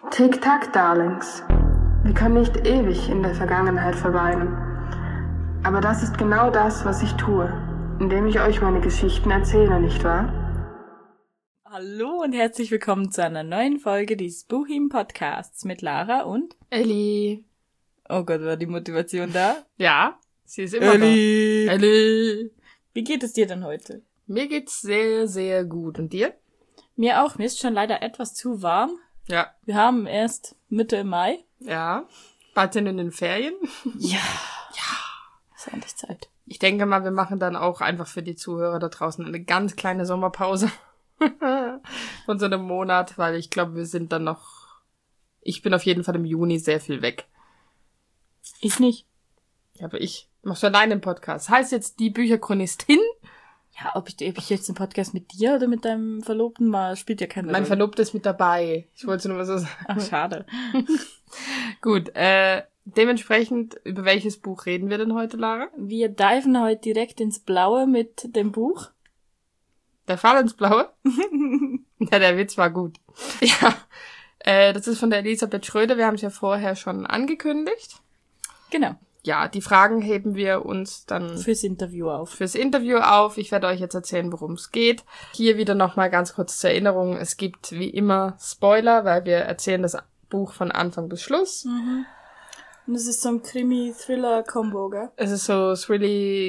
Tick-Tack, Darlings. Wir können nicht ewig in der Vergangenheit verweilen. Aber das ist genau das, was ich tue, indem ich euch meine Geschichten erzähle, nicht wahr? Hallo und herzlich willkommen zu einer neuen Folge dieses Buchim-Podcasts mit Lara und Elli. Oh Gott, war die Motivation da? Ja, sie ist immer Elli. da. Elli. Wie geht es dir denn heute? Mir geht's sehr, sehr gut. Und dir? Mir auch. Mir ist schon leider etwas zu warm. Ja. Wir haben erst Mitte Mai. Ja. Bald sind wir in den Ferien. Ja. Ist endlich Zeit. Ich denke mal, wir machen dann auch einfach für die Zuhörer da draußen eine ganz kleine Sommerpause. Von so einem Monat, weil ich glaube, wir sind dann noch... Ich bin auf jeden Fall im Juni sehr viel weg. Ich nicht. Ja, aber ich mach's alleine im Podcast. Heißt jetzt die Bücherchronistin? Ja, ob ich jetzt einen Podcast mit dir oder mit deinem Verlobten mal, spielt ja keine Rolle. Mein Verlobter ist mit dabei. Ich wollte nur mal so sagen. Ach, schade. Gut, dementsprechend, über welches Buch reden wir denn heute, Lara? Wir diven heute direkt ins Blaue mit dem Buch. Der Fall ins Blaue? Ja, der Witz war gut. Ja, das ist von der Elisabeth Schröder. Wir haben es ja vorher schon angekündigt. Genau. Ja, die Fragen heben wir uns dann Fürs Interview auf. Ich werde euch jetzt erzählen, worum es geht. Hier wieder nochmal ganz kurz zur Erinnerung. Es gibt wie immer Spoiler, weil wir erzählen das Buch von Anfang bis Schluss. Mhm. Und es ist so ein Krimi-Thriller-Kombo, gell? Es ist so Free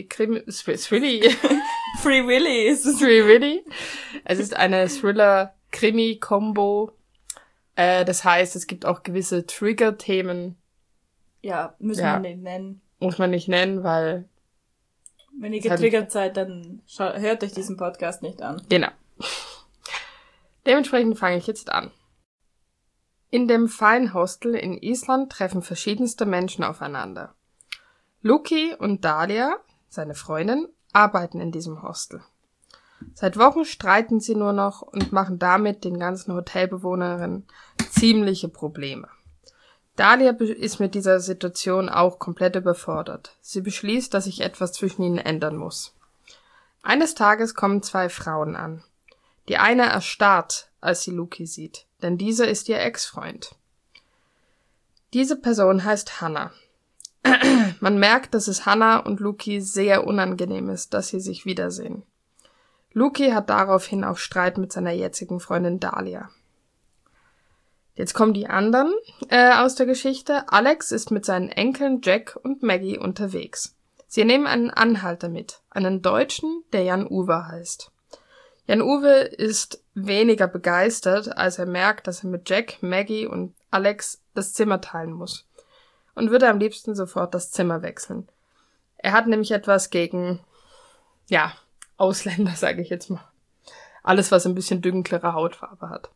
Willy ist es. Free Willy. Es ist eine Thriller-Krimi-Kombo. Das heißt, es gibt auch gewisse Trigger-Themen. Ja, müssen wir nicht nennen. Muss man nicht nennen, weil... Wenn ihr getriggert seid, dann hört euch diesen Podcast nicht an. Genau. Dementsprechend fange ich jetzt an. In dem Fine Hostel in Island treffen verschiedenste Menschen aufeinander. Luki und Dalia, seine Freundin, arbeiten in diesem Hostel. Seit Wochen streiten sie nur noch und machen damit den ganzen Hotelbewohnerinnen ziemliche Probleme. Dalia ist mit dieser Situation auch komplett überfordert. Sie beschließt, dass sich etwas zwischen ihnen ändern muss. Eines Tages kommen zwei Frauen an. Die eine erstarrt, als sie Luki sieht, denn dieser ist ihr Ex-Freund. Diese Person heißt Hannah. Man merkt, dass es Hannah und Luki sehr unangenehm ist, dass sie sich wiedersehen. Luki hat daraufhin auch Streit mit seiner jetzigen Freundin Dalia. Jetzt kommen die anderen aus der Geschichte. Alex ist mit seinen Enkeln Jack und Maggie unterwegs. Sie nehmen einen Anhalter mit, einen Deutschen, der Jan-Uwe heißt. Jan-Uwe ist weniger begeistert, als er merkt, dass er mit Jack, Maggie und Alex das Zimmer teilen muss und würde am liebsten sofort das Zimmer wechseln. Er hat nämlich etwas gegen, Ausländer, sage ich jetzt mal. Alles, was ein bisschen dunklere Hautfarbe hat.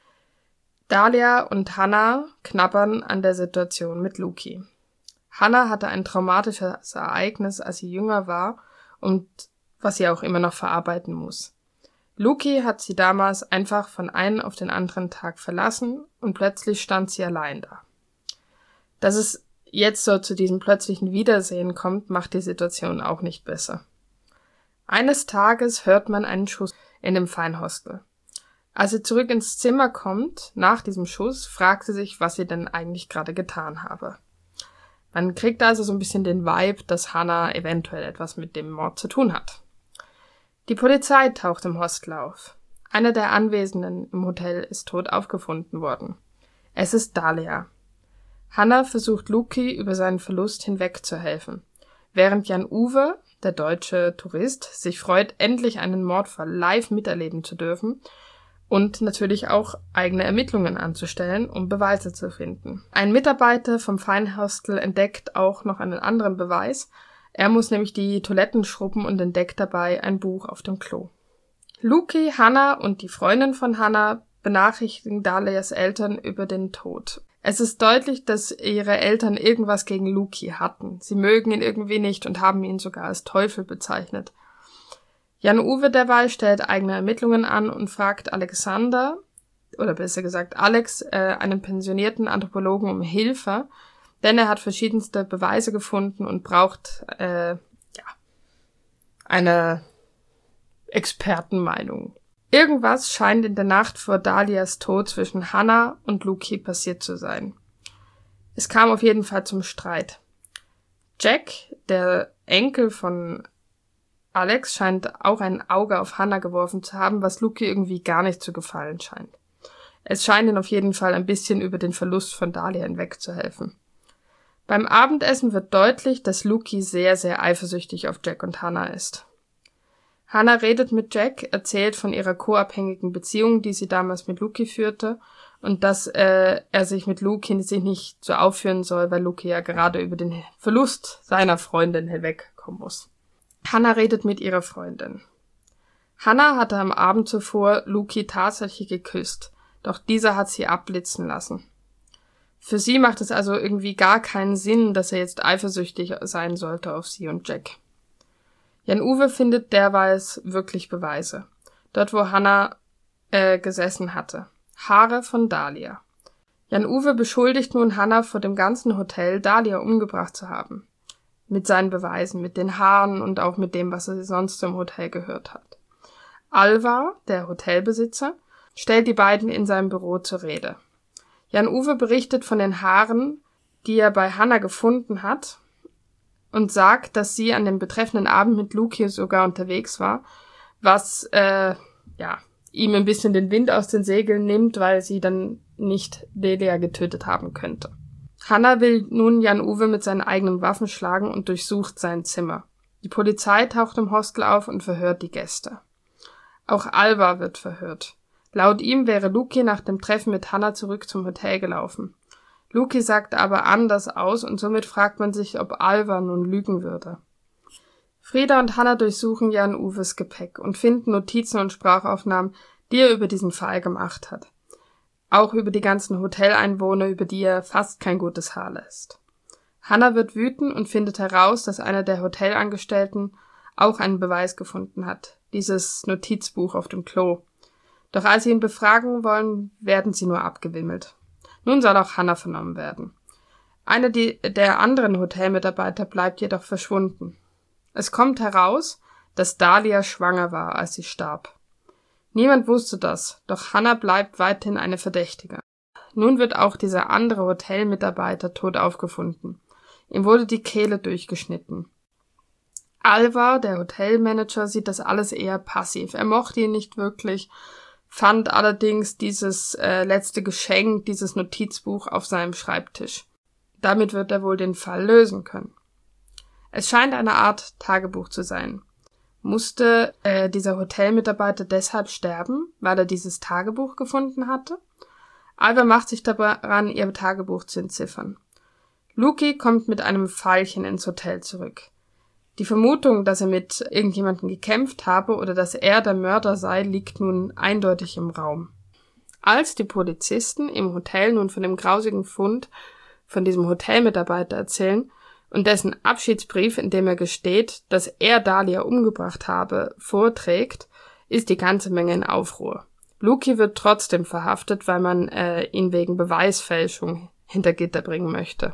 Dalia und Hannah knabbern an der Situation mit Luki. Hannah hatte ein traumatisches Ereignis, als sie jünger war und was sie auch immer noch verarbeiten muss. Luki hat sie damals einfach von einem auf den anderen Tag verlassen und plötzlich stand sie allein da. Dass es jetzt so zu diesem plötzlichen Wiedersehen kommt, macht die Situation auch nicht besser. Eines Tages hört man einen Schuss in dem Fine Hostel. Als sie zurück ins Zimmer kommt, nach diesem Schuss, fragt sie sich, was sie denn eigentlich gerade getan habe. Man kriegt also so ein bisschen den Vibe, dass Hannah eventuell etwas mit dem Mord zu tun hat. Die Polizei taucht im Hostel auf. Einer der Anwesenden im Hotel ist tot aufgefunden worden. Es ist Dalia. Hannah versucht Luki über seinen Verlust hinwegzuhelfen, während Jan-Uwe, der deutsche Tourist, sich freut, endlich einen Mordfall live miterleben zu dürfen und natürlich auch eigene Ermittlungen anzustellen, um Beweise zu finden. Ein Mitarbeiter vom Fine Hostel entdeckt auch noch einen anderen Beweis. Er muss nämlich die Toiletten schrubben und entdeckt dabei ein Buch auf dem Klo. Luki, Hannah und die Freundin von Hannah benachrichtigen Dalias Eltern über den Tod. Es ist deutlich, dass ihre Eltern irgendwas gegen Luki hatten. Sie mögen ihn irgendwie nicht und haben ihn sogar als Teufel bezeichnet. Jan-Uwe derweil stellt eigene Ermittlungen an und fragt Alexander, oder besser gesagt Alex, einen pensionierten Anthropologen um Hilfe, denn er hat verschiedenste Beweise gefunden und braucht eine Expertenmeinung. Irgendwas scheint in der Nacht vor Dalias Tod zwischen Hannah und Luki passiert zu sein. Es kam auf jeden Fall zum Streit. Jack, der Enkel von Alex, scheint auch ein Auge auf Hannah geworfen zu haben, was Luki irgendwie gar nicht zu gefallen scheint. Es scheint ihn auf jeden Fall ein bisschen über den Verlust von Dalia hinwegzuhelfen. Beim Abendessen wird deutlich, dass Luki sehr, sehr eifersüchtig auf Jack und Hannah ist. Hannah redet mit Jack, erzählt von ihrer co-abhängigen Beziehung, die sie damals mit Luki führte, und dass er sich mit Luki nicht so aufführen soll, weil Luki ja gerade über den Verlust seiner Freundin hinwegkommen muss. Hannah redet mit ihrer Freundin. Hannah hatte am Abend zuvor Luki tatsächlich geküsst, doch dieser hat sie abblitzen lassen. Für sie macht es also irgendwie gar keinen Sinn, dass er jetzt eifersüchtig sein sollte auf sie und Jack. Jan-Uwe findet derweil wirklich Beweise. Dort, wo Hannah gesessen hatte. Haare von Dalia. Jan-Uwe beschuldigt nun Hannah vor dem ganzen Hotel, Dalia umgebracht zu haben. Mit seinen Beweisen, mit den Haaren und auch mit dem, was er sonst im Hotel gehört hat. Alvar, der Hotelbesitzer, stellt die beiden in seinem Büro zur Rede. Jan-Uwe berichtet von den Haaren, die er bei Hannah gefunden hat, und sagt, dass sie an dem betreffenden Abend mit Luki sogar unterwegs war, was ihm ein bisschen den Wind aus den Segeln nimmt, weil sie dann nicht Delia getötet haben könnte. Hannah will nun Jan-Uwe mit seinen eigenen Waffen schlagen und durchsucht sein Zimmer. Die Polizei taucht im Hostel auf und verhört die Gäste. Auch Alvar wird verhört. Laut ihm wäre Luki nach dem Treffen mit Hannah zurück zum Hotel gelaufen. Luki sagt aber anders aus und somit fragt man sich, ob Alvar nun lügen würde. Frieda und Hannah durchsuchen Jan-Uwes Gepäck und finden Notizen und Sprachaufnahmen, die er über diesen Fall gemacht hat. Auch über die ganzen Hoteleinwohner, über die er fast kein gutes Haar lässt. Hannah wird wütend und findet heraus, dass einer der Hotelangestellten auch einen Beweis gefunden hat, dieses Notizbuch auf dem Klo. Doch als sie ihn befragen wollen, werden sie nur abgewimmelt. Nun soll auch Hannah vernommen werden. Einer der anderen Hotelmitarbeiter bleibt jedoch verschwunden. Es kommt heraus, dass Dalia schwanger war, als sie starb. Niemand wusste das, doch Hannah bleibt weiterhin eine Verdächtige. Nun wird auch dieser andere Hotelmitarbeiter tot aufgefunden. Ihm wurde die Kehle durchgeschnitten. Alvar, der Hotelmanager, sieht das alles eher passiv. Er mochte ihn nicht wirklich, fand allerdings dieses letzte Geschenk, dieses Notizbuch auf seinem Schreibtisch. Damit wird er wohl den Fall lösen können. Es scheint eine Art Tagebuch zu sein. Musste dieser Hotelmitarbeiter deshalb sterben, weil er dieses Tagebuch gefunden hatte? Alvar macht sich daran, ihr Tagebuch zu entziffern. Luki kommt mit einem Pfeilchen ins Hotel zurück. Die Vermutung, dass er mit irgendjemandem gekämpft habe oder dass er der Mörder sei, liegt nun eindeutig im Raum. Als die Polizisten im Hotel nun von dem grausigen Fund von diesem Hotelmitarbeiter erzählen und dessen Abschiedsbrief, in dem er gesteht, dass er Dalia umgebracht habe, vorträgt, ist die ganze Menge in Aufruhr. Luki wird trotzdem verhaftet, weil man ihn wegen Beweisfälschung hinter Gitter bringen möchte.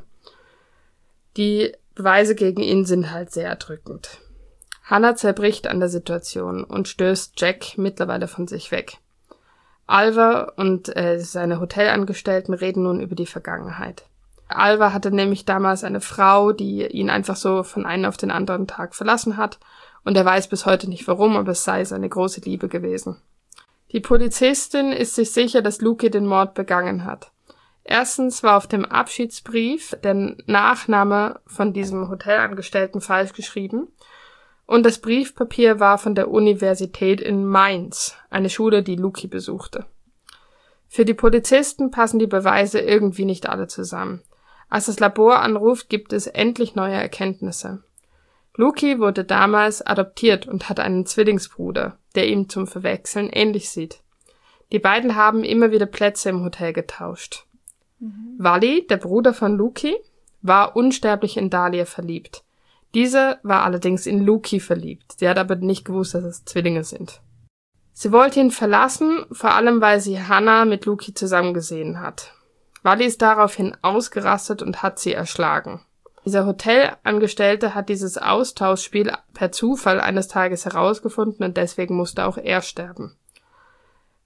Die Beweise gegen ihn sind halt sehr erdrückend. Hannah zerbricht an der Situation und stößt Jack mittlerweile von sich weg. Alvar und seine Hotelangestellten reden nun über die Vergangenheit. Alvar hatte nämlich damals eine Frau, die ihn einfach so von einem auf den anderen Tag verlassen hat, und er weiß bis heute nicht warum, aber es sei seine große Liebe gewesen. Die Polizistin ist sich sicher, dass Luki den Mord begangen hat. Erstens war auf dem Abschiedsbrief der Nachname von diesem Hotelangestellten falsch geschrieben und das Briefpapier war von der Universität in Mainz, eine Schule, die Luki besuchte. Für die Polizisten passen die Beweise irgendwie nicht alle zusammen. Als das Labor anruft, gibt es endlich neue Erkenntnisse. Luki wurde damals adoptiert und hat einen Zwillingsbruder, der ihm zum Verwechseln ähnlich sieht. Die beiden haben immer wieder Plätze im Hotel getauscht. Wally, der Bruder von Luki, war unsterblich in Dalia verliebt. Diese war allerdings in Luki verliebt. Sie hat aber nicht gewusst, dass es Zwillinge sind. Sie wollte ihn verlassen, vor allem weil sie Hannah mit Luki zusammen gesehen hat. Wally ist daraufhin ausgerastet und hat sie erschlagen. Dieser Hotelangestellte hat dieses Austauschspiel per Zufall eines Tages herausgefunden und deswegen musste auch er sterben.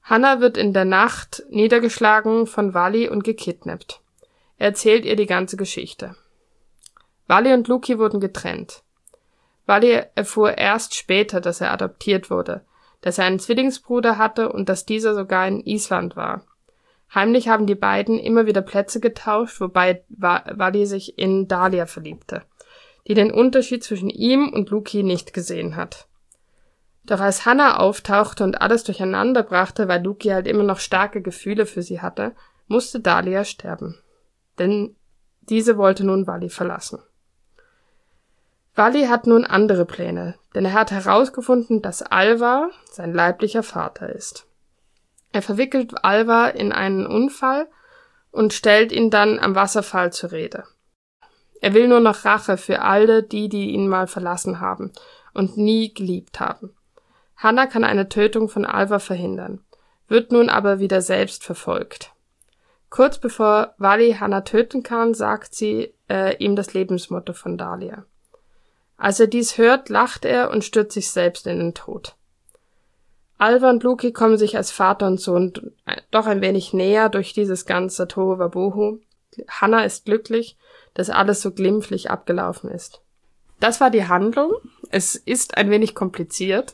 Hannah wird in der Nacht niedergeschlagen von Vali und gekidnappt. Er erzählt ihr die ganze Geschichte. Vali und Luki wurden getrennt. Vali erfuhr erst später, dass er adoptiert wurde, dass er einen Zwillingsbruder hatte und dass dieser sogar in Island war. Heimlich haben die beiden immer wieder Plätze getauscht, wobei Vali sich in Dalia verliebte, die den Unterschied zwischen ihm und Luki nicht gesehen hat. Doch als Hannah auftauchte und alles durcheinander brachte, weil Luki halt immer noch starke Gefühle für sie hatte, musste Dalia sterben. Denn diese wollte nun Vali verlassen. Vali hat nun andere Pläne, denn er hat herausgefunden, dass Alvar sein leiblicher Vater ist. Er verwickelt Alvar in einen Unfall und stellt ihn dann am Wasserfall zur Rede. Er will nur noch Rache für alle die ihn mal verlassen haben und nie geliebt haben. Hannah kann eine Tötung von Alvar verhindern, wird nun aber wieder selbst verfolgt. Kurz bevor Vali Hannah töten kann, sagt sie ihm das Lebensmotto von Dalia. Als er dies hört, lacht er und stürzt sich selbst in den Tod. Alvar und Luki kommen sich als Vater und Sohn doch ein wenig näher durch dieses ganze Tohuwabohu. Hannah ist glücklich, dass alles so glimpflich abgelaufen ist. Das war die Handlung. Es ist ein wenig kompliziert.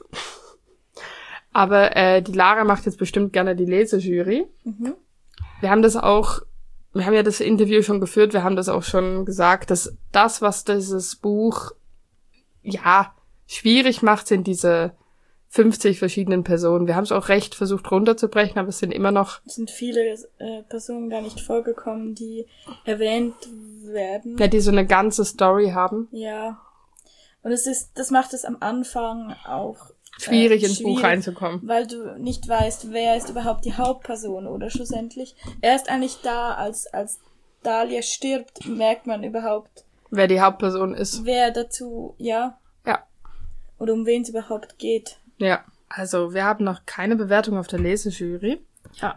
Aber die Lara macht jetzt bestimmt gerne die Lesejury. Mhm. Wir haben ja das Interview schon geführt, wir haben das auch schon gesagt, dass das, was dieses Buch schwierig macht, sind diese 50 verschiedenen Personen. Wir haben es auch recht versucht runterzubrechen, aber es sind viele Personen gar nicht vorgekommen, die erwähnt werden. Ja, die so eine ganze Story haben. Ja. Und das macht es am Anfang auch schwierig ins Buch reinzukommen. Weil du nicht weißt, wer ist überhaupt die Hauptperson oder schlussendlich. Erst eigentlich da, als Dalia stirbt, merkt man überhaupt, wer die Hauptperson ist. Wer dazu, ja. Oder um wen es überhaupt geht. Ja, also wir haben noch keine Bewertung auf der Lesejury. Ja.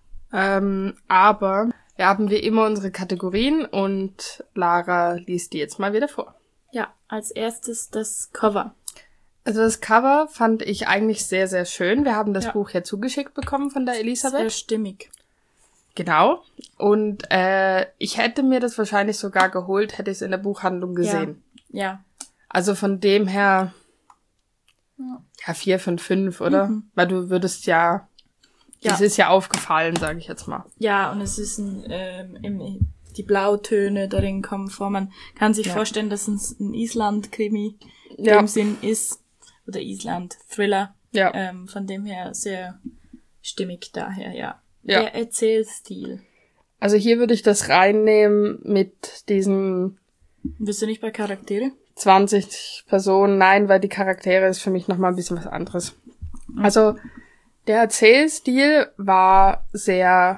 Aber wir haben wie immer unsere Kategorien und Lara liest die jetzt mal wieder vor. Ja, als erstes das Cover. Also das Cover fand ich eigentlich sehr, sehr schön. Wir haben das Buch ja zugeschickt bekommen von der Elisabeth. Sehr stimmig. Genau. Und ich hätte mir das wahrscheinlich sogar geholt, hätte ich es in der Buchhandlung gesehen. Ja. Also von dem her 4 von 5, oder? Mhm. Weil du würdest es ist ja aufgefallen, sage ich jetzt mal. Ja, und es ist die Blautöne darin kommen vor. Man kann sich vorstellen, dass es ein Island-Krimi in dem Sinn ist. Oder Island-Thriller. Ja. Von dem her sehr stimmig daher, ja. Der Erzählstil. Also hier würde ich das reinnehmen mit diesen... Bist du nicht bei Charaktere? 20 Personen, nein, weil die Charaktere ist für mich nochmal ein bisschen was anderes. Also der Erzählstil war sehr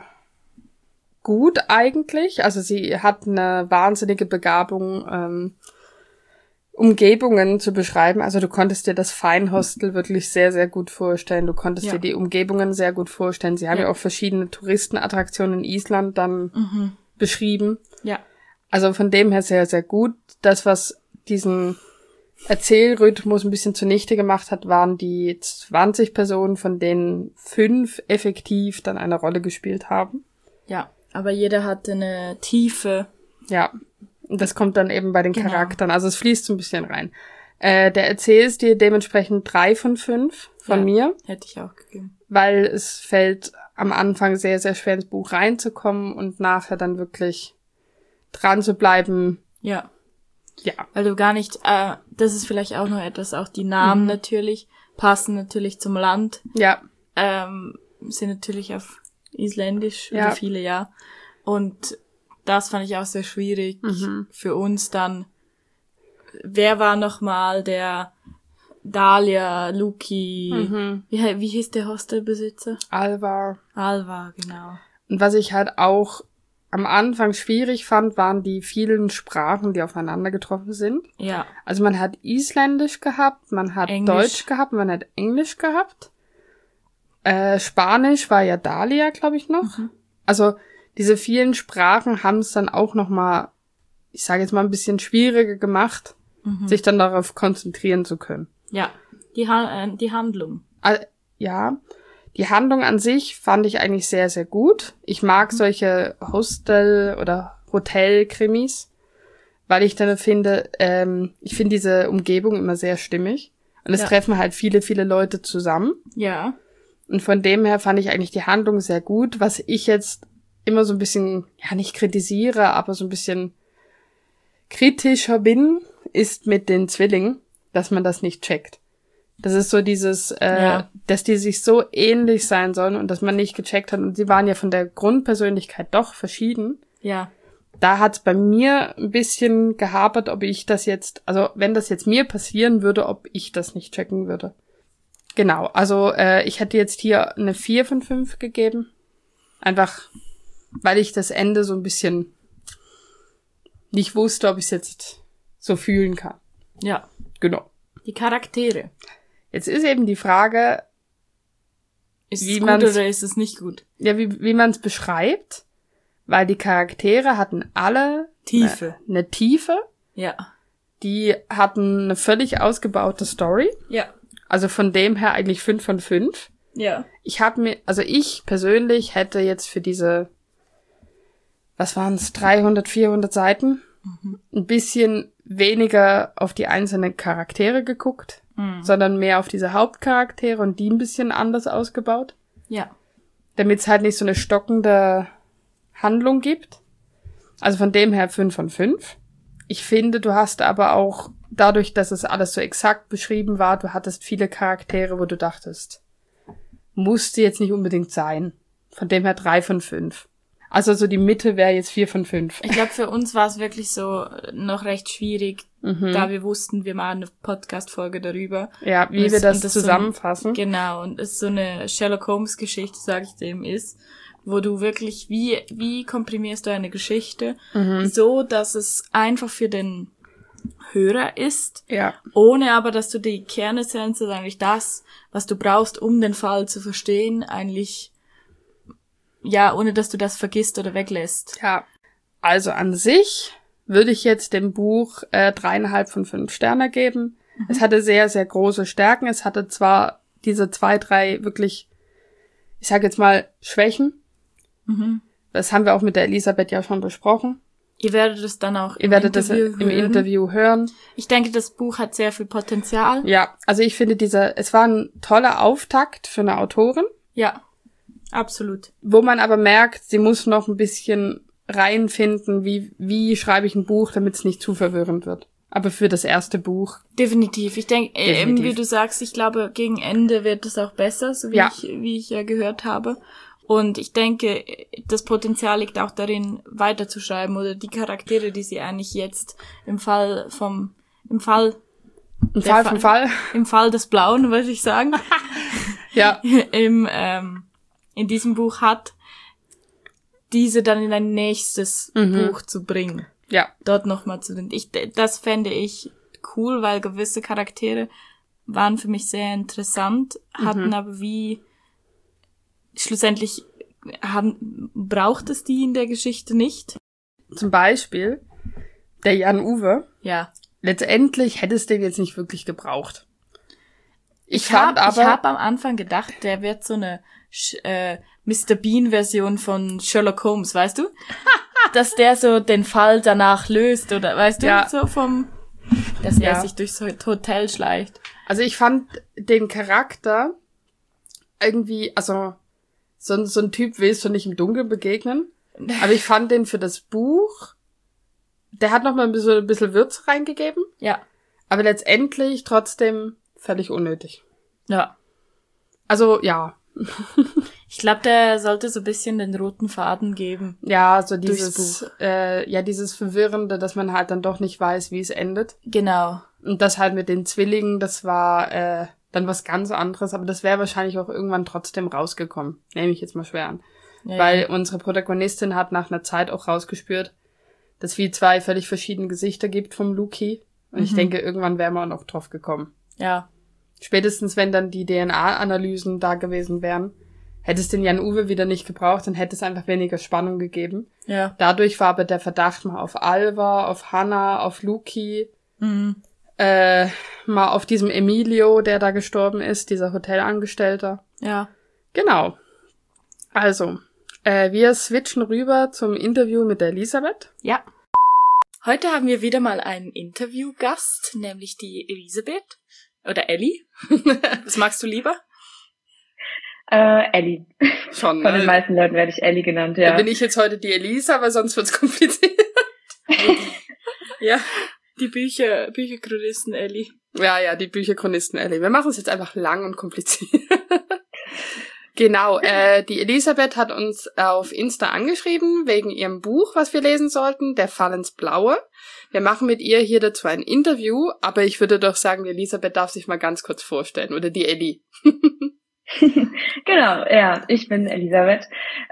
gut eigentlich. Also sie hat eine wahnsinnige Begabung, Umgebungen zu beschreiben. Also du konntest dir das Feinhostel wirklich sehr, sehr gut vorstellen. Du konntest dir die Umgebungen sehr gut vorstellen. Sie haben ja auch verschiedene Touristenattraktionen in Island dann beschrieben. Ja. Also von dem her sehr, sehr gut. Das, was diesen Erzählrhythmus ein bisschen zunichte gemacht hat, waren die 20 Personen, von denen 5 effektiv dann eine Rolle gespielt haben. Ja, aber jeder hatte eine Tiefe. Ja, und das kommt dann eben bei den Charakteren. Also es fließt so ein bisschen rein. Der Erzählstil dementsprechend 3 von 5 von mir. Hätte ich auch gegeben. Weil es fällt am Anfang sehr, sehr schwer ins Buch reinzukommen und nachher dann wirklich dran zu bleiben. Ja. Ja. Weil du gar nicht, das ist vielleicht auch noch etwas, auch die Namen natürlich, passen natürlich zum Land. Ja. Sind natürlich auf Isländisch, oder viele, Und das fand ich auch sehr schwierig für uns dann. Wer war nochmal der Dalia, Luki, wie hieß der Hostelbesitzer? Alvar, genau. Und was ich halt auch am Anfang schwierig fand, waren die vielen Sprachen, die aufeinander getroffen sind. Ja. Also man hat Isländisch gehabt, man hat Englisch. Deutsch gehabt, man hat Englisch gehabt. Spanisch war ja Dalia, glaube ich, noch. Also diese vielen Sprachen haben es dann auch nochmal, ich sage jetzt mal, ein bisschen schwieriger gemacht, sich dann darauf konzentrieren zu können. Ja, die Handlung. Die Handlung an sich fand ich eigentlich sehr, sehr gut. Ich mag solche Hostel- oder Hotel-Krimis, weil ich dann finde, ich finde diese Umgebung immer sehr stimmig. Und es treffen halt viele, viele Leute zusammen. Ja. Und von dem her fand ich eigentlich die Handlung sehr gut. Was ich jetzt immer so ein bisschen, ja nicht kritisiere, aber so ein bisschen kritischer bin, ist mit den Zwillingen, dass man das nicht checkt. Das ist so dieses, dass die sich so ähnlich sein sollen und dass man nicht gecheckt hat. Und sie waren ja von der Grundpersönlichkeit doch verschieden. Ja. Da hat's bei mir ein bisschen gehapert, ob ich das jetzt, also wenn das jetzt mir passieren würde, ob ich das nicht checken würde. Genau, also ich hätte jetzt hier eine 4 von 5 gegeben. Einfach, weil ich das Ende so ein bisschen nicht wusste, ob ich es jetzt so fühlen kann. Ja. Genau. Die Charaktere. Jetzt ist eben die Frage, ist es gut oder ist es nicht gut? Ja, wie man es beschreibt, weil die Charaktere hatten alle Tiefe. Eine Tiefe. Ja. Die hatten eine völlig ausgebaute Story. Ja. Also von dem her eigentlich 5 von 5. Ja. Ich persönlich hätte jetzt für diese, was waren es, 300, 400 Seiten, ein bisschen weniger auf die einzelnen Charaktere geguckt, sondern mehr auf diese Hauptcharaktere und die ein bisschen anders ausgebaut. Ja. Damit es halt nicht so eine stockende Handlung gibt. Also von dem her 5 von 5. Ich finde, du hast aber auch, dadurch, dass es alles so exakt beschrieben war, du hattest viele Charaktere, wo du dachtest, musste jetzt nicht unbedingt sein. Von dem her 3 von 5. Also so die Mitte wäre jetzt 4 von 5. Ich glaube, für uns war es wirklich so noch recht schwierig, da wir wussten, wir machen eine Podcast-Folge darüber. Ja, wie wir das zusammenfassen. Genau, und es so eine Sherlock Holmes-Geschichte, sag ich dem, ist, wo du wirklich, wie komprimierst du eine Geschichte, so, dass es einfach für den Hörer ist, ohne aber, dass du die Kernessenz, also eigentlich das, was du brauchst, um den Fall zu verstehen, eigentlich, ja, ohne dass du das vergisst oder weglässt. Ja, also an sich würde ich jetzt dem Buch 3,5 von 5 Sterne geben. Es hatte sehr, sehr große Stärken. Es hatte zwar diese 2, 3 wirklich, ich sage jetzt mal, Schwächen. Das haben wir auch mit der Elisabeth ja schon besprochen. Ihr werdet es dann auch im Interview hören. Ich denke, das Buch hat sehr viel Potenzial. Ja, also ich finde es war ein toller Auftakt für eine Autorin. Ja, absolut. Wo man aber merkt, sie muss noch ein bisschen reinfinden, wie schreibe ich ein Buch, damit es nicht zu verwirrend wird. Aber für das erste Buch. Definitiv. Ich denke, eben wie du sagst, ich glaube, gegen Ende wird es auch besser, so wie ich ja gehört habe. Und ich denke, das Potenzial liegt auch darin, weiterzuschreiben oder die Charaktere, die sie eigentlich jetzt im Fall des Blauen, wollte ich sagen. Ja. In diesem Buch hat, diese dann in ein nächstes Buch zu bringen. Ja. Dort nochmal das fände ich cool, weil gewisse Charaktere waren für mich sehr interessant, hatten aber schlussendlich braucht es die in der Geschichte nicht. Zum Beispiel der Jan Uwe. Ja. Letztendlich hätte es den jetzt nicht wirklich gebraucht. Ich habe am Anfang gedacht, der wird so eine Mr. Bean-Version von Sherlock Holmes, weißt du? Dass der so den Fall danach löst oder, weißt du, so dass er sich durchs Hotel schleicht. Also ich fand den Charakter irgendwie, also so ein Typ willst du nicht im Dunkeln begegnen. Aber ich fand den für das Buch, der hat noch mal ein bisschen Würze reingegeben. Ja. Aber letztendlich trotzdem völlig unnötig. Ja. Also, ja. Ich glaube, der sollte so ein bisschen den roten Faden geben. Ja, so dieses Verwirrende, dass man halt dann doch nicht weiß, wie es endet. Genau. Und das halt mit den Zwillingen, das war dann was ganz anderes, aber das wäre wahrscheinlich auch irgendwann trotzdem rausgekommen. Nehme ich jetzt mal schwer an. Ja, weil unsere Protagonistin hat nach einer Zeit auch rausgespürt, dass es wie 2 völlig verschiedene Gesichter gibt vom Luki. Und ich denke, irgendwann wären wir auch noch drauf gekommen. Ja. Spätestens, wenn dann die DNA-Analysen da gewesen wären, hätte es den Jan Uwe wieder nicht gebraucht, dann hätte es einfach weniger Spannung gegeben. Ja. Dadurch war aber der Verdacht mal auf Alva, auf Hannah, auf Luki, mal auf diesem Emilio, der da gestorben ist, dieser Hotelangestellter. Ja. Genau. Also, wir switchen rüber zum Interview mit der Elisabeth. Ja. Heute haben wir wieder mal einen Interviewgast, nämlich die Elisabeth. Oder Ellie. Was magst du lieber? Ellie. Schon, Von den meisten Leuten werde ich Ellie genannt, ja. Da bin ich jetzt heute die Elisa, aber sonst wird's kompliziert. Ja, die Bücherchronisten Ellie. Ja, die Bücherchronisten Ellie. Wir machen es jetzt einfach lang und kompliziert. Genau, die Elisabeth hat uns auf Insta angeschrieben, wegen ihrem Buch, was wir lesen sollten, Der Fall ins Blaue. Wir machen mit ihr hier dazu ein Interview, aber ich würde doch sagen, die Elisabeth darf sich mal ganz kurz vorstellen, oder die Ellie. Genau, ja, ich bin Elisabeth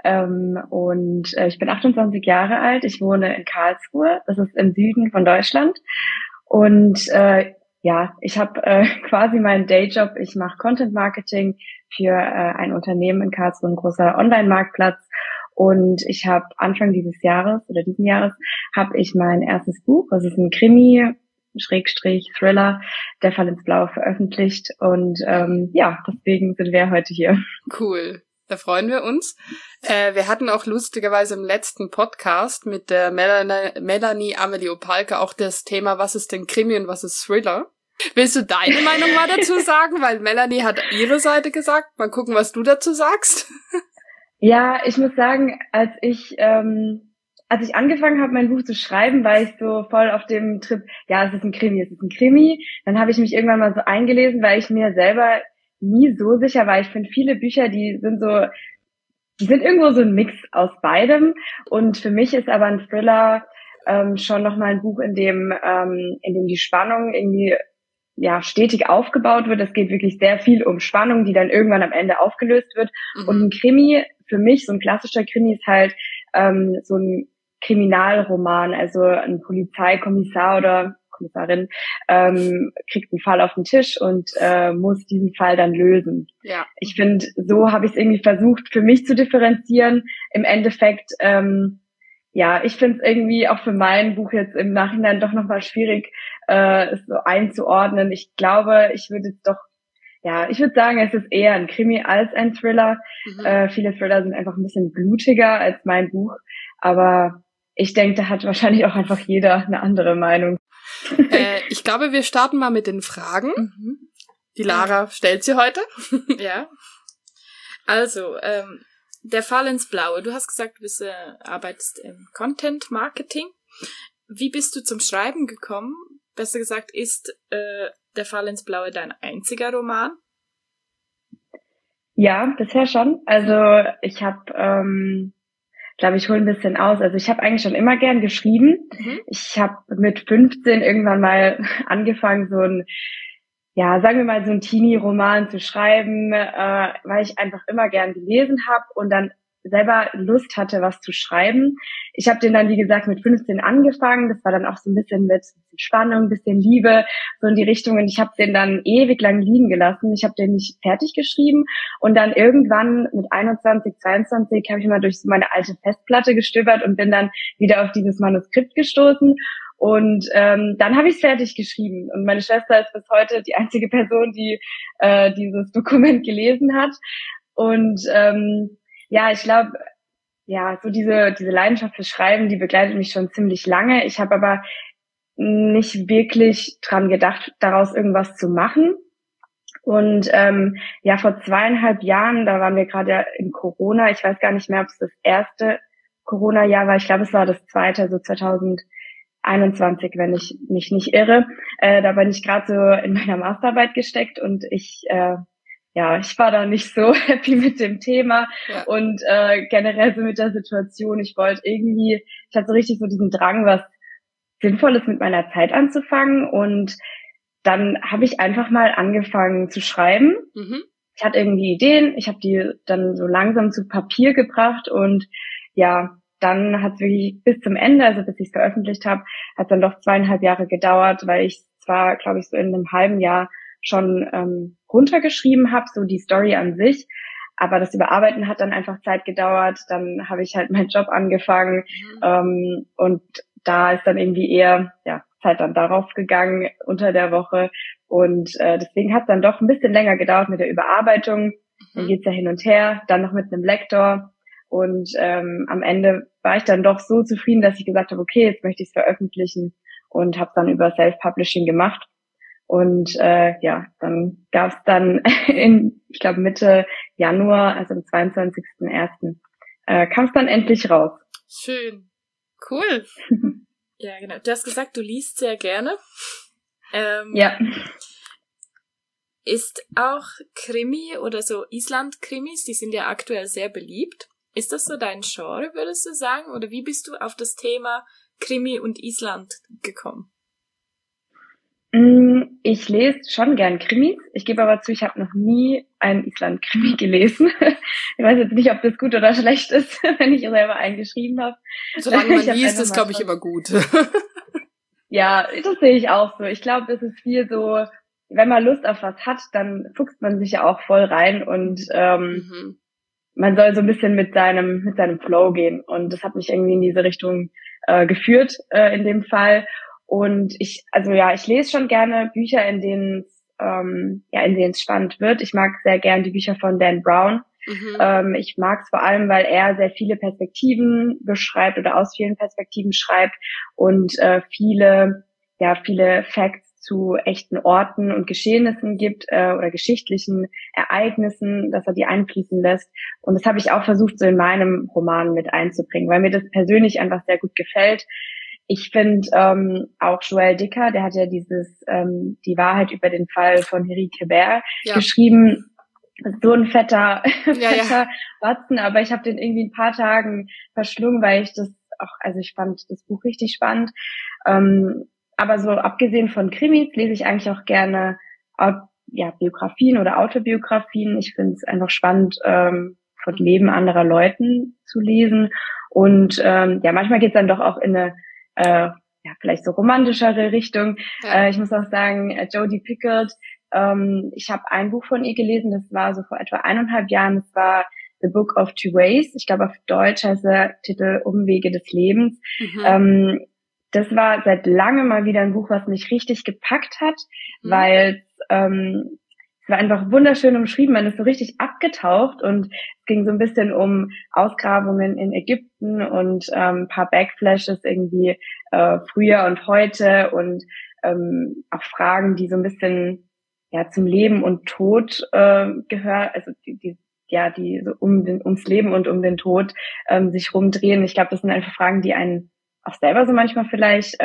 und ich bin 28 Jahre alt. Ich wohne in Karlsruhe, das ist im Süden von Deutschland. Und ich habe quasi meinen Dayjob. Ich mache Content Marketing für ein Unternehmen in Karlsruhe, ein großer Online-Marktplatz. Und ich habe Anfang diesen Jahres habe ich mein erstes Buch, das ist ein Krimi, Thriller, Der Fall ins Blaue, veröffentlicht. Und deswegen sind wir heute hier. Cool, da freuen wir uns. Wir hatten auch lustigerweise im letzten Podcast mit der Melanie Amelie Opalka auch das Thema, was ist denn Krimi und was ist Thriller? Willst du deine Meinung mal dazu sagen? Weil Melanie hat ihre Seite gesagt. Mal gucken, was du dazu sagst. Ja, ich muss sagen, als ich angefangen habe, mein Buch zu schreiben, war ich so voll auf dem Trip, ja, es ist ein Krimi. Dann habe ich mich irgendwann mal so eingelesen, weil ich mir selber nie so sicher war. Ich finde viele Bücher, die sind irgendwo so ein Mix aus beidem. Und für mich ist aber ein Thriller schon nochmal ein Buch, in dem die Spannung irgendwie stetig aufgebaut wird. Es geht wirklich sehr viel um Spannung, die dann irgendwann am Ende aufgelöst wird. Mhm. Und ein Krimi, für mich, so ein klassischer Krimi ist halt so ein Kriminalroman, also ein Polizeikommissar oder Kommissarin kriegt einen Fall auf den Tisch und muss diesen Fall dann lösen. Ja. Ich finde, so habe ich es irgendwie versucht, für mich zu differenzieren. Im Endeffekt, ich finde es irgendwie auch für mein Buch jetzt im Nachhinein doch nochmal schwierig, es so einzuordnen. Ich glaube, ich würde sagen, es ist eher ein Krimi als ein Thriller. Mhm. Viele Thriller sind einfach ein bisschen blutiger als mein Buch, aber ich denke, da hat wahrscheinlich auch einfach jeder eine andere Meinung. Ich glaube, wir starten mal mit den Fragen. Mhm. Die Lara stellt sie heute. Ja. Also, Der Fall ins Blaue. Du hast gesagt, du arbeitest im Content Marketing. Wie bist du zum Schreiben gekommen? Besser gesagt, ist Der Fall ins Blaue dein einziger Roman? Ja, bisher schon. Also ich habe, ich hole ein bisschen aus. Also ich habe eigentlich schon immer gern geschrieben. Mhm. Ich habe mit 15 irgendwann mal angefangen, so ein Teenie-Roman zu schreiben, weil ich einfach immer gern gelesen habe und dann selber Lust hatte, was zu schreiben. Ich habe den dann, wie gesagt, mit 15 angefangen. Das war dann auch so ein bisschen mit Spannung, ein bisschen Liebe, so in die Richtung. Und ich habe den dann ewig lang liegen gelassen. Ich habe den nicht fertig geschrieben. Und dann irgendwann mit 21, 22 habe ich mal durch so meine alte Festplatte gestöbert und bin dann wieder auf dieses Manuskript gestoßen. Und dann habe ich es fertig geschrieben. Und meine Schwester ist bis heute die einzige Person, die dieses Dokument gelesen hat. Und ich glaube, so diese Leidenschaft fürs Schreiben, die begleitet mich schon ziemlich lange. Ich habe aber nicht wirklich dran gedacht, daraus irgendwas zu machen. Und vor 2,5 Jahren, da waren wir gerade in Corona. Ich weiß gar nicht mehr, ob es das erste Corona-Jahr war. Ich glaube, es war das zweite, also 2021, wenn ich mich nicht irre. Da bin ich gerade so in meiner Masterarbeit gesteckt und ich war da nicht so happy mit dem Thema und generell so mit der Situation. Ich hatte so richtig so diesen Drang, was Sinnvolles mit meiner Zeit anzufangen, und dann habe ich einfach mal angefangen zu schreiben. Mhm. Ich hatte irgendwie Ideen, ich habe die dann so langsam zu Papier gebracht und dann hat es wirklich bis zum Ende, also bis ich es veröffentlicht habe, hat dann doch 2,5 Jahre gedauert, weil ich zwar, glaube ich, so in einem halben Jahr schon runtergeschrieben habe, so die Story an sich, aber das Überarbeiten hat dann einfach Zeit gedauert. Dann habe ich halt meinen Job angefangen und da ist dann irgendwie eher Zeit dann darauf gegangen unter der Woche, und deswegen hat es dann doch ein bisschen länger gedauert mit der Überarbeitung. Dann geht's ja hin und her, dann noch mit einem Lektor. Und am Ende war ich dann doch so zufrieden, dass ich gesagt habe, okay, jetzt möchte ich es veröffentlichen und habe dann über Self-Publishing gemacht. Und dann gab's dann ich glaube Mitte Januar, also am 22.01., kam es dann endlich raus. Schön. Cool. Ja, genau. Du hast gesagt, du liest sehr gerne. Ja. Ist auch Krimi oder so Island-Krimis, die sind ja aktuell sehr beliebt. Ist das so dein Genre, würdest du sagen? Oder wie bist du auf das Thema Krimi und Island gekommen? Ich lese schon gern Krimis. Ich gebe aber zu, ich habe noch nie einen Island-Krimi gelesen. Ich weiß jetzt nicht, ob das gut oder schlecht ist, wenn ich selber einen geschrieben habe. Solange man liest, ist, glaube ich, immer gut. Ja, das sehe ich auch so. Ich glaube, das ist viel so, wenn man Lust auf was hat, dann fuchst man sich ja auch voll rein und man soll so ein bisschen mit seinem Flow gehen. Und das hat mich irgendwie in diese Richtung geführt in dem Fall. Und ich lese schon gerne Bücher, in denen es spannend wird. Ich mag sehr gern die Bücher von Dan Brown. Ich mag es vor allem, weil er sehr viele Perspektiven beschreibt oder aus vielen Perspektiven schreibt und viele Facts zu echten Orten und Geschehnissen gibt oder geschichtlichen Ereignissen, dass er die einfließen lässt. Und das habe ich auch versucht, so in meinem Roman mit einzubringen, weil mir das persönlich einfach sehr gut gefällt. Ich finde auch Joël Dicker, der hat ja dieses Die Wahrheit über den Fall von Henrique Hebert geschrieben. So ein fetter Batzen, aber ich habe den irgendwie in ein paar Tagen verschlungen, weil ich ich fand das Buch richtig spannend. Aber so abgesehen von Krimis lese ich eigentlich auch gerne Biografien oder Autobiografien. Ich finde es einfach spannend, von Leben anderer Leuten zu lesen. Und manchmal geht es dann doch auch in eine vielleicht so romantischere Richtung. Ich muss auch sagen, Jodie Picoult, ich habe ein Buch von ihr gelesen, das war so vor etwa 1,5 Jahren, das war The Book of Two Ways. Ich glaube, auf Deutsch heißt der Titel Umwege des Lebens. Das war seit langem mal wieder ein Buch, was mich richtig gepackt hat, weil es war einfach wunderschön umschrieben, man ist so richtig abgetaucht und es ging so ein bisschen um Ausgrabungen in Ägypten und ein paar Backflashes irgendwie früher und heute und auch Fragen, die so ein bisschen zum Leben und Tod gehören, also die so ums Leben und um den Tod sich rumdrehen. Ich glaube, das sind einfach Fragen, die einen auch selber so manchmal vielleicht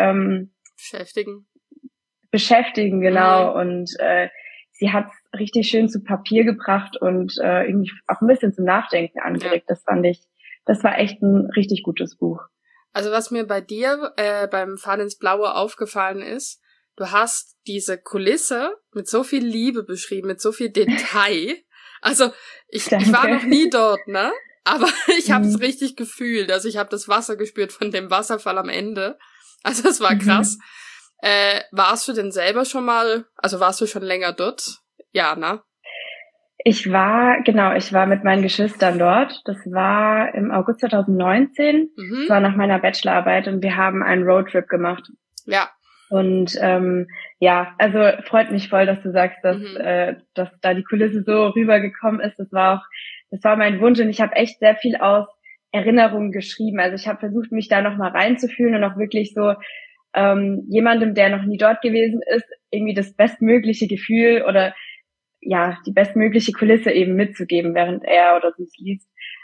beschäftigen, genau. Und sie hat es richtig schön zu Papier gebracht und irgendwie auch ein bisschen zum Nachdenken angeregt. Das war echt ein richtig gutes Buch. Also was mir bei dir beim Fahren ins Blaue aufgefallen ist, du hast diese Kulisse mit so viel Liebe beschrieben, mit so viel Detail. Also ich war noch nie dort, ne? Aber ich habe es richtig gefühlt. Also ich habe das Wasser gespürt von dem Wasserfall am Ende. Also es war krass. Warst du denn selber schon mal, also warst du schon länger dort? Ja, ne? Ich war mit meinen Geschwistern dort. Das war im August 2019. Das war nach meiner Bachelorarbeit und wir haben einen Roadtrip gemacht. Ja. Und also freut mich voll, dass du sagst, dass da die Kulisse so rübergekommen ist. Das war mein Wunsch und ich habe echt sehr viel aus Erinnerungen geschrieben. Also ich habe versucht, mich da nochmal reinzufühlen und auch wirklich so jemandem, der noch nie dort gewesen ist, irgendwie das bestmögliche Gefühl oder die bestmögliche Kulisse eben mitzugeben, während er oder sie es liest.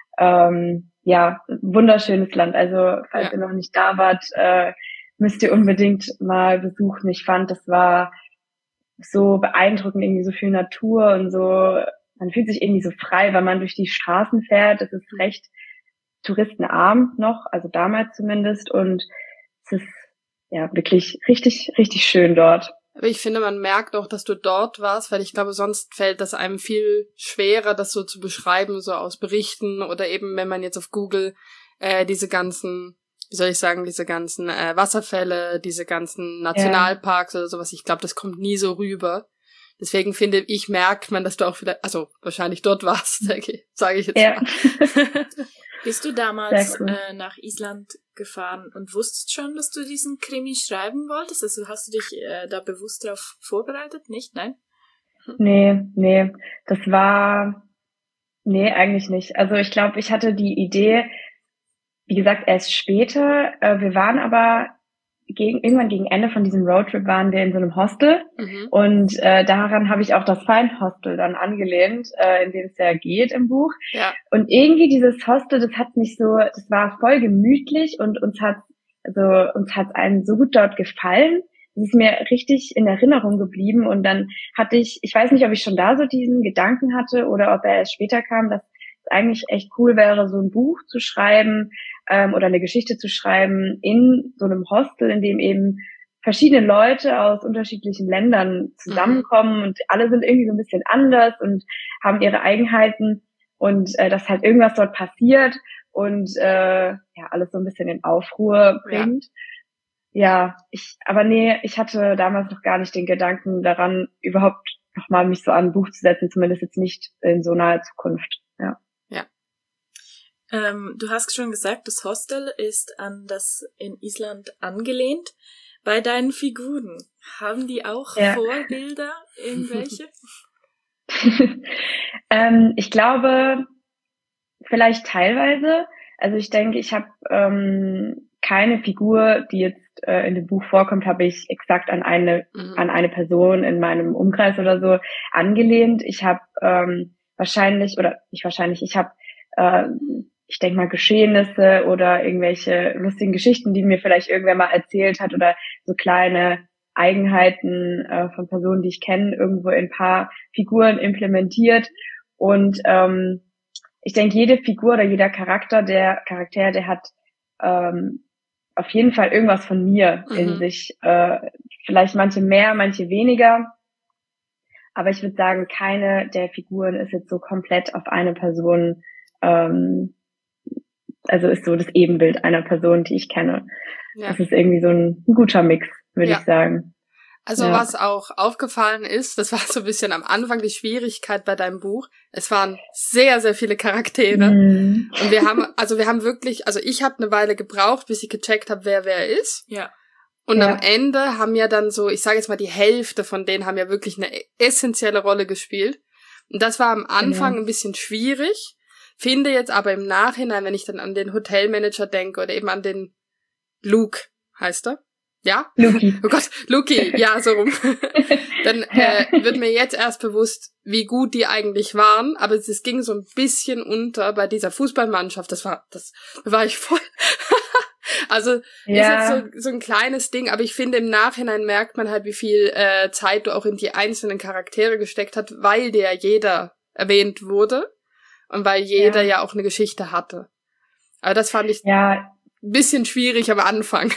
Wunderschönes Land. Also falls ihr noch nicht da wart, müsst ihr unbedingt mal besuchen. Ich fand, das war so beeindruckend, irgendwie so viel Natur und so, man fühlt sich irgendwie so frei, weil man durch die Straßen fährt. Es ist recht touristenarm noch, also damals zumindest, und es ist wirklich richtig, richtig schön dort. Aber ich finde, man merkt auch, dass du dort warst, weil ich glaube, sonst fällt das einem viel schwerer, das so zu beschreiben, so aus Berichten oder eben, wenn man jetzt auf Google diese ganzen Wasserfälle, diese ganzen Nationalparks oder sowas, ich glaube, das kommt nie so rüber. Deswegen finde ich, merkt man, dass du auch vielleicht, also wahrscheinlich dort warst, sage ich jetzt mal. Bist du damals nach Island gefahren und wusstest schon, dass du diesen Krimi schreiben wolltest? Also hast du dich da bewusst darauf vorbereitet? Nicht? Nein? Nee. Das war Nee, eigentlich nicht. Also ich glaube, ich hatte die Idee, wie gesagt, erst später. Wir waren aber irgendwann gegen Ende von diesem Roadtrip waren wir in so einem Hostel und daran habe ich auch das Find Hostel dann angelehnt, in dem es ja geht im Buch. Ja. Und irgendwie dieses Hostel, das war voll gemütlich und uns hat einen so gut dort gefallen. Das ist mir richtig in Erinnerung geblieben und dann hatte ich weiß nicht, ob ich schon da so diesen Gedanken hatte oder ob er erst später kam, dass es eigentlich echt cool wäre, so ein Buch zu schreiben, oder eine Geschichte zu schreiben in so einem Hostel, in dem eben verschiedene Leute aus unterschiedlichen Ländern zusammenkommen und alle sind irgendwie so ein bisschen anders und haben ihre Eigenheiten und dass halt irgendwas dort passiert und alles so ein bisschen in Aufruhr bringt. Ja, ich hatte damals noch gar nicht den Gedanken daran, überhaupt nochmal mich so an ein Buch zu setzen, zumindest jetzt nicht in so naher Zukunft. Ja. Du hast schon gesagt, das Hostel ist an das in Island angelehnt. Bei deinen Figuren, haben die auch Vorbilder, irgendwelche? Ich glaube, vielleicht teilweise. Also ich denke, ich habe keine Figur, die jetzt in dem Buch vorkommt, habe ich exakt an eine Person in meinem Umkreis oder so angelehnt. Ich habe ich denke mal Geschehnisse oder irgendwelche lustigen Geschichten, die mir vielleicht irgendwer mal erzählt hat oder so kleine Eigenheiten von Personen, die ich kenne, irgendwo in ein paar Figuren implementiert. Und ich denke, jede Figur oder jeder Charakter, der hat auf jeden Fall irgendwas von mir in sich. Vielleicht manche mehr, manche weniger. Aber ich würde sagen, keine der Figuren ist jetzt so komplett auf eine Person also ist so das Ebenbild einer Person, die ich kenne. Ja. Das ist irgendwie so ein guter Mix, würde ich sagen. Also was auch aufgefallen ist, das war so ein bisschen am Anfang die Schwierigkeit bei deinem Buch. Es waren sehr, sehr viele Charaktere. Und wir haben wirklich, ich habe eine Weile gebraucht, bis ich gecheckt habe, wer ist. Ja. Und am Ende haben ja dann so, ich sage jetzt mal, die Hälfte von denen haben ja wirklich eine essentielle Rolle gespielt. Und das war am Anfang ein bisschen schwierig. Finde jetzt aber im Nachhinein, wenn ich dann an den Hotelmanager denke oder eben an den Luke, heißt er? Ja? Luki. Oh Gott, Luki, ja, so rum. Dann wird mir jetzt erst bewusst, wie gut die eigentlich waren, aber es ging so ein bisschen unter bei dieser Fußballmannschaft. Da war ich voll. Also ist jetzt so ein kleines Ding, aber ich finde, im Nachhinein merkt man halt, wie viel Zeit du auch in die einzelnen Charaktere gesteckt hast, weil der jeder erwähnt wurde. Und weil jeder ja auch eine Geschichte hatte. Aber das fand ich ein bisschen schwierig am Anfang.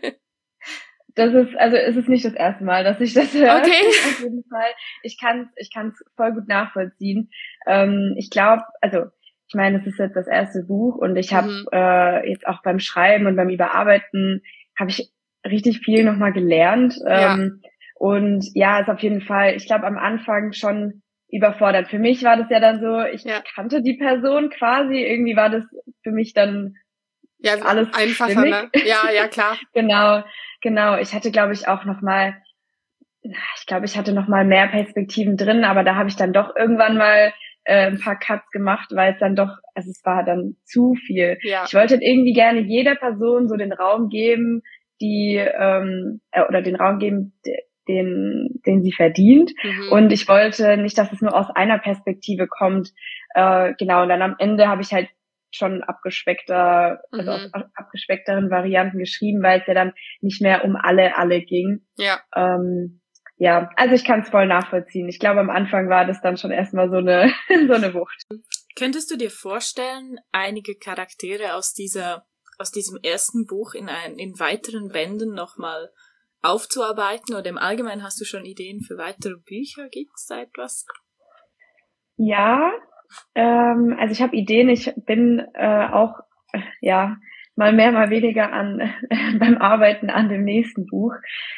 Es ist nicht das erste Mal, dass ich das höre. Okay. Auf jeden Fall. Ich kann's voll gut nachvollziehen. Ich glaube, ich meine, es ist jetzt das erste Buch und ich habe jetzt auch beim Schreiben und beim Überarbeiten habe ich richtig viel nochmal gelernt. Und ist auf jeden Fall, ich glaube, am Anfang schon überfordert. Für mich war das ja dann so, ich kannte die Person quasi, irgendwie war das für mich dann alles einfacher, stimmig. Ne? Ja, klar. Genau. Ich hatte, glaube ich, auch ich hatte noch mal mehr Perspektiven drin, aber da habe ich dann doch irgendwann mal ein paar Cuts gemacht, weil es dann doch, es war dann zu viel. Ja. Ich wollte irgendwie gerne jeder Person so den Raum geben, oder den Raum geben, den sie verdient. Und ich wollte nicht, dass es nur aus einer Perspektive kommt. Und dann am Ende habe ich halt schon abgespeckteren Varianten geschrieben, weil es ja dann nicht mehr um alle ging. Ja. Also ich kann es voll nachvollziehen. Ich glaube, am Anfang war das dann schon erstmal so eine Wucht. Könntest du dir vorstellen, einige Charaktere aus diesem ersten Buch in weiteren Bänden nochmal aufzuarbeiten, oder im Allgemeinen hast du schon Ideen für weitere Bücher? Gibt's da etwas? Ja, ich habe Ideen. Ich bin auch mal mehr, mal weniger beim Arbeiten an dem nächsten Buch.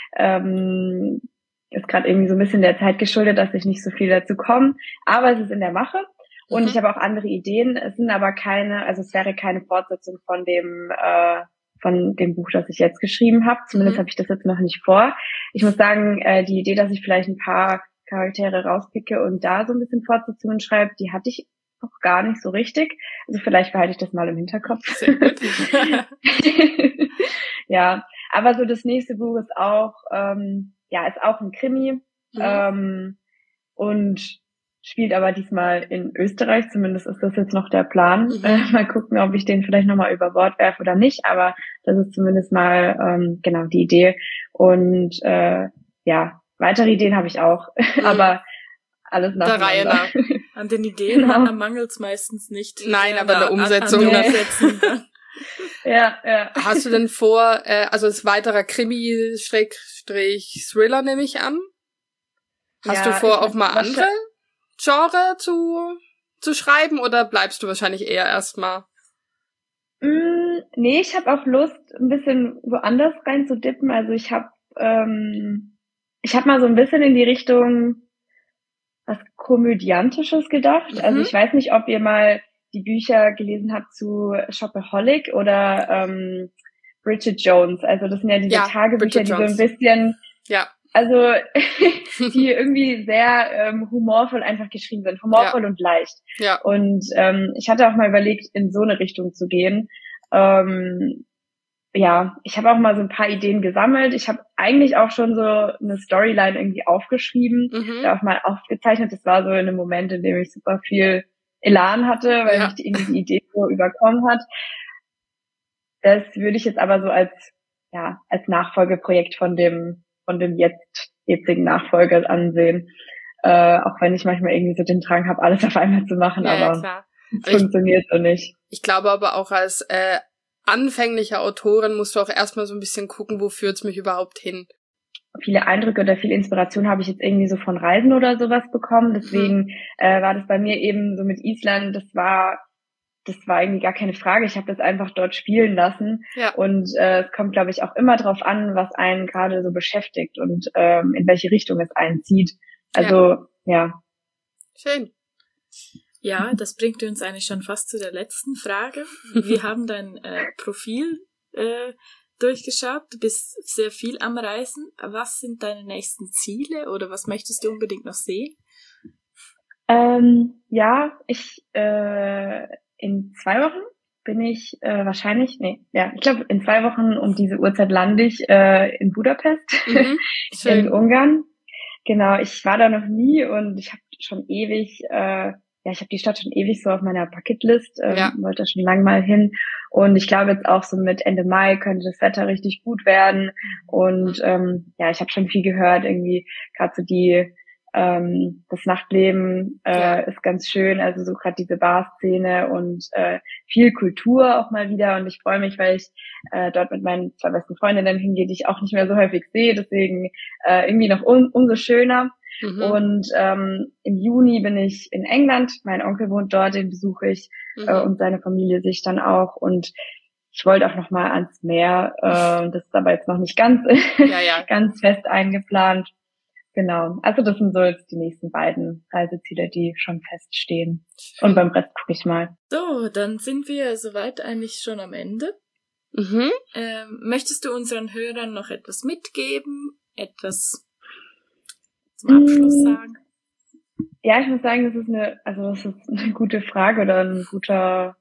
Ist gerade irgendwie so ein bisschen der Zeit geschuldet, dass ich nicht so viel dazu komme, aber es ist in der Mache. Und ich habe auch andere Ideen. Es sind aber es wäre keine Fortsetzung von dem Buch, das ich jetzt geschrieben habe. Zumindest habe ich das jetzt noch nicht vor. Ich muss sagen, die Idee, dass ich vielleicht ein paar Charaktere rauspicke und da so ein bisschen Fortsetzungen schreibe, die hatte ich noch gar nicht so richtig. Also vielleicht behalte ich das mal im Hinterkopf. Sehr gut. Ja, aber so das nächste Buch ist auch, ist auch ein Krimi, und spielt aber diesmal in Österreich, zumindest ist das jetzt noch der Plan. Mal gucken, ob ich den vielleicht nochmal über Bord werfe oder nicht, aber das ist zumindest mal genau die Idee. Und weitere Ideen habe ich auch, aber alles der Reihe nach. An den Ideen mangelt's meistens nicht. Nein, aber der Umsetzung. Ja. Hast du denn vor, also ist weiterer Krimi-Thriller, nehme ich an? Hast du vor, auch mal andere Genre zu schreiben oder bleibst du wahrscheinlich eher erstmal? Nee, ich habe auch Lust, ein bisschen woanders rein zu dippen. Also ich habe mal so ein bisschen in die Richtung was Komödiantisches gedacht. Also ich weiß nicht, ob ihr mal die Bücher gelesen habt zu Shopaholic oder Bridget Jones. Also das sind ja diese Tagebücher, die so ein bisschen also die irgendwie sehr humorvoll einfach geschrieben sind. Humorvoll und leicht. Ja. Und ich hatte auch mal überlegt, in so eine Richtung zu gehen. Ich habe auch mal so ein paar Ideen gesammelt. Ich habe eigentlich auch schon so eine Storyline irgendwie aufgeschrieben, da auch mal aufgezeichnet. Das war so in einem Moment, in dem ich super viel Elan hatte, weil mich die Idee so überkommen hat. Das würde ich jetzt aber so als Nachfolgeprojekt von dem jetzigen Nachfolger ansehen. Auch wenn ich manchmal irgendwie so den Drang habe, alles auf einmal zu machen, aber es funktioniert so nicht. Ich glaube aber auch als anfängliche Autorin musst du auch erstmal so ein bisschen gucken, wo führt's mich überhaupt hin. Viele Eindrücke oder viel Inspiration habe ich jetzt irgendwie so von Reisen oder sowas bekommen. Deswegen war das bei mir eben so mit Island, das war irgendwie gar keine Frage. Ich habe das einfach dort spielen lassen. Ja. Und es kommt, glaube ich, auch immer drauf an, was einen gerade so beschäftigt und in welche Richtung es einen zieht. Also, ja. Schön. Ja, das bringt uns eigentlich schon fast zu der letzten Frage. Wir haben dein Profil durchgeschaut. Du bist sehr viel am Reisen. Was sind deine nächsten Ziele oder was möchtest du unbedingt noch sehen? In 2 Wochen bin ich ich glaube in 2 Wochen um diese Uhrzeit lande ich in Budapest, in Ungarn. Genau, ich war da noch nie und ich habe schon ewig, ich habe die Stadt schon ewig so auf meiner Bucketlist, wollte da schon lange mal hin. Und ich glaube jetzt auch so mit Ende Mai könnte das Wetter richtig gut werden. Und ich habe schon viel gehört, irgendwie gerade so das Nachtleben ist ganz schön, also so gerade diese Bar-Szene und viel Kultur auch mal wieder. Und ich freue mich, weil ich dort mit meinen 2 besten Freundinnen hingehe, die ich auch nicht mehr so häufig sehe. Deswegen irgendwie noch umso schöner. Und im Juni bin ich in England. Mein Onkel wohnt dort, den besuche ich und seine Familie sich dann auch. Und ich wollte auch noch mal ans Meer. Das ist aber jetzt noch nicht ganz ganz fest eingeplant. Genau, also das sind so jetzt die nächsten beiden Reiseziele, die schon feststehen. Und beim Rest gucke ich mal. So, dann sind wir soweit eigentlich schon am Ende. Möchtest du unseren Hörern noch etwas mitgeben? Etwas zum Abschluss sagen? Ja, ich muss sagen, das ist eine gute Frage oder ein gutes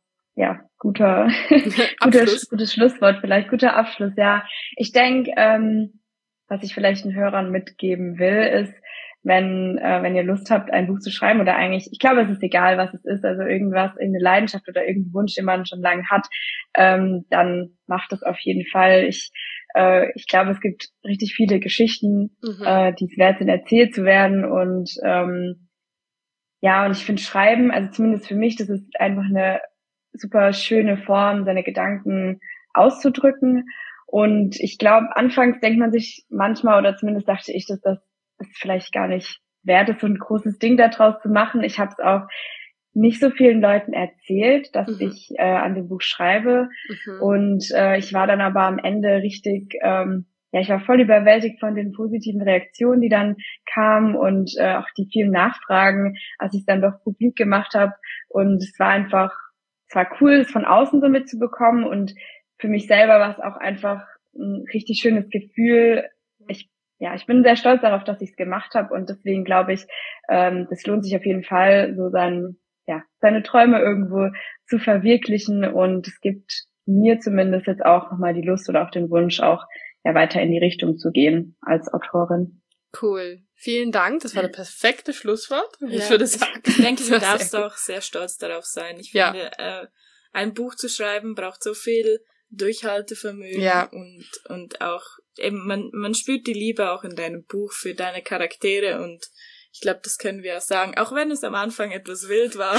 Schlusswort vielleicht, guter Abschluss, ja. Ich denke, was ich vielleicht den Hörern mitgeben will, ist, wenn ihr Lust habt, ein Buch zu schreiben oder eigentlich, ich glaube, es ist egal, was es ist, also irgendeine Leidenschaft oder irgendein Wunsch, den man schon lange hat, dann macht es auf jeden Fall. Ich glaube, es gibt richtig viele Geschichten, die es wert sind, erzählt zu werden und und ich finde Schreiben, also zumindest für mich, das ist einfach eine super schöne Form, seine Gedanken auszudrücken. Und ich glaube, anfangs denkt man sich manchmal, oder zumindest dachte ich, dass das ist vielleicht gar nicht wert ist, so ein großes Ding daraus zu machen. Ich habe es auch nicht so vielen Leuten erzählt, dass ich an dem Buch schreibe. Und ich war dann aber am Ende richtig, ich war voll überwältigt von den positiven Reaktionen, die dann kamen und auch die vielen Nachfragen, als ich es dann doch publik gemacht habe. Und es war cool, es von außen so mitzubekommen und für mich selber war es auch einfach ein richtig schönes Gefühl. Ich bin sehr stolz darauf, dass ich es gemacht habe und deswegen glaube ich, das lohnt sich auf jeden Fall, so sein seine Träume irgendwo zu verwirklichen. Und es gibt mir zumindest jetzt auch nochmal die Lust oder auch den Wunsch, auch weiter in die Richtung zu gehen als Autorin. Cool. Vielen Dank. Das war das perfekte Schlusswort. Ja, Ich würde sagen. Ich denke, du darfst auch sehr stolz darauf sein. Ich finde, ein Buch zu schreiben braucht so viel Durchhaltevermögen und auch eben, man spürt die Liebe auch in deinem Buch für deine Charaktere und ich glaube, das können wir auch sagen, auch wenn es am Anfang etwas wild war.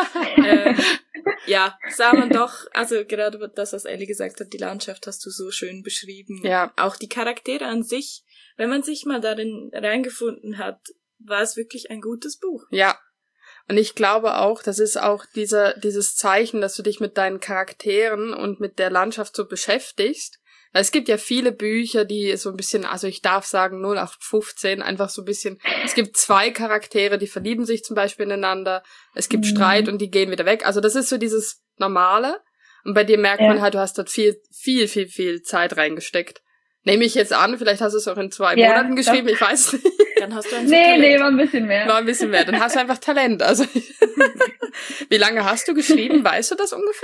Sah man doch, also gerade das, was Ellie gesagt hat, die Landschaft hast du so schön beschrieben. Ja. Auch die Charaktere an sich, wenn man sich mal darin reingefunden hat, war es wirklich ein gutes Buch. Ja. Und ich glaube auch, das ist auch dieses Zeichen, dass du dich mit deinen Charakteren und mit der Landschaft so beschäftigst. Es gibt ja viele Bücher, die so ein bisschen, also ich darf sagen 0815, einfach so ein bisschen, es gibt 2 Charaktere, die verlieben sich zum Beispiel ineinander, es gibt Streit und die gehen wieder weg. Also das ist so dieses Normale. Und bei dir merkt man halt, du hast dort viel Zeit reingesteckt. Nehme ich jetzt an, vielleicht hast du es auch in 2 Monaten geschrieben, ich weiß nicht. Dann hast du einfach Talent. Nee, war ein bisschen mehr. War ein bisschen mehr, dann hast du einfach Talent. Also wie lange hast du geschrieben? Weißt du das ungefähr?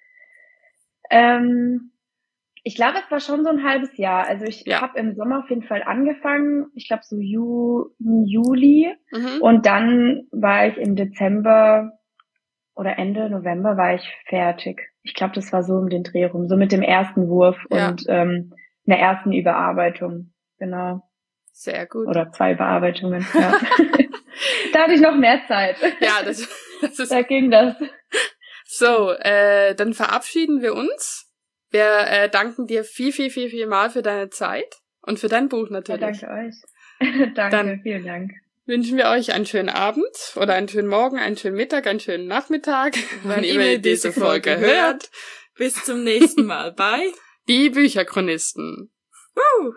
Ich glaube, es war schon so ein halbes Jahr. Also ich habe im Sommer auf jeden Fall angefangen, ich glaube so Juli. Und dann war ich im Dezember oder Ende November war ich fertig. Ich glaube, das war so um den Dreh rum, so mit dem ersten Wurf und einer ersten Überarbeitung. Genau. Sehr gut. Oder 2 Überarbeitungen, ja. Da hatte ich noch mehr Zeit. Ja, das ist... Da ging das. So, dann verabschieden wir uns. Wir danken dir viel mal für deine Zeit und für dein Buch natürlich. Ja, danke euch. Danke, vielen Dank. Wünschen wir euch einen schönen Abend oder einen schönen Morgen, einen schönen Mittag, einen schönen Nachmittag, wann ihr diese Folge hört. Bis zum nächsten Mal bei Die Bücherchronisten. Woo!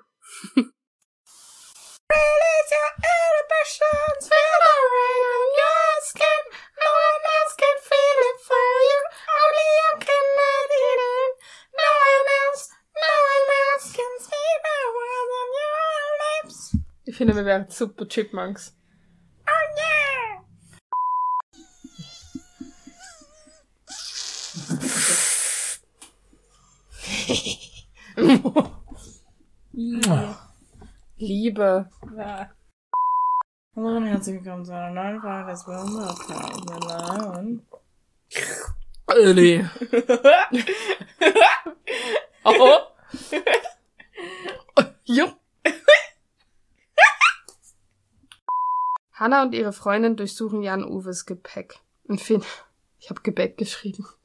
Release your inhibitions, feel the rain on your skin. No one else can feel it for you. Only you can let it in. No one else can see the words on your lips. Ich finde, wir wären super Chipmunks. Oh yeah! Liebe. Ja. Hallo und herzlich willkommen zu einer neuen Folge des Podcast. Ellie. Oh. Jupp. Hannah und ihre Freundin durchsuchen Jan-Uwes Gepäck und finden... Ich habe Gebäck geschrieben.